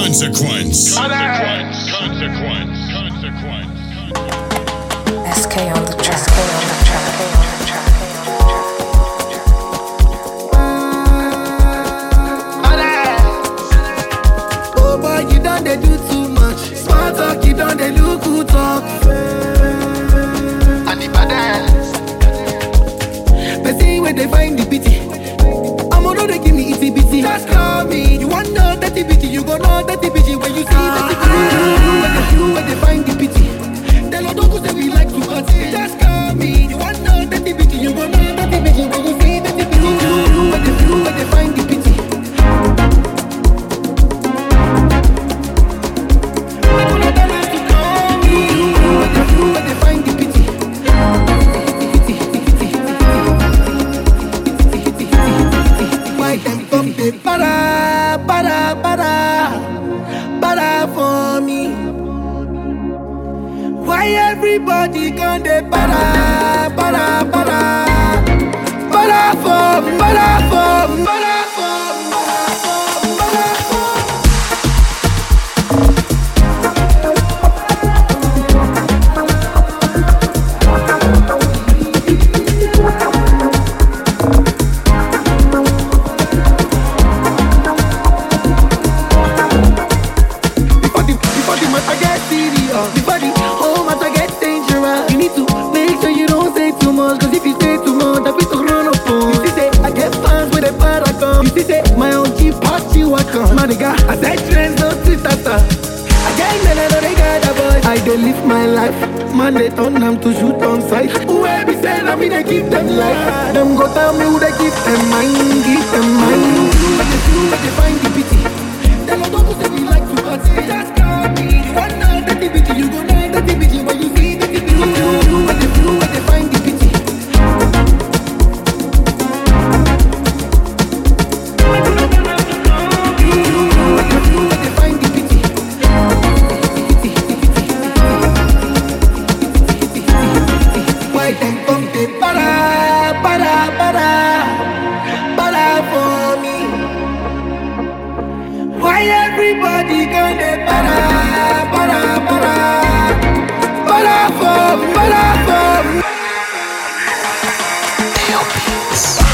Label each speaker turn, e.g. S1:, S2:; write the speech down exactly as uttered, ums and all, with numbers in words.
S1: Consequence. Consequence. Consequence. Consequence.
S2: S K on the track. S K on the track.
S3: Oh boy, you done they do too much. Smart talk, you done they look good talk. And the badass. They say where they find the pity. I'm on they give me itty bitty. Just call me. You want know that bitty, you go know that bitty when you see that bitty. When they do, when they find the pity. They don't go say we like to party. Just call me. You want know that bitty, you go know that bitty when you see that bitty. When they do, when they find the pity. Para, para, para, para for me. Why everybody gone dey para, para, para, para for, para for, para for, para for, I said trends no twitter. Again, then I know they got a boy. I dey live my life. Man, they turn them to shoot on sight. Whoever be saying I mean they give them life. Them go tell me who they give them mind, give them mind. But they do, but they find the pity. They don't know say we like to party. Just call me. You want know that the pity, you go know that the pity when you see that the pity. But they do, but they find the pity. Everybody gonna para, para, para, para for, para for.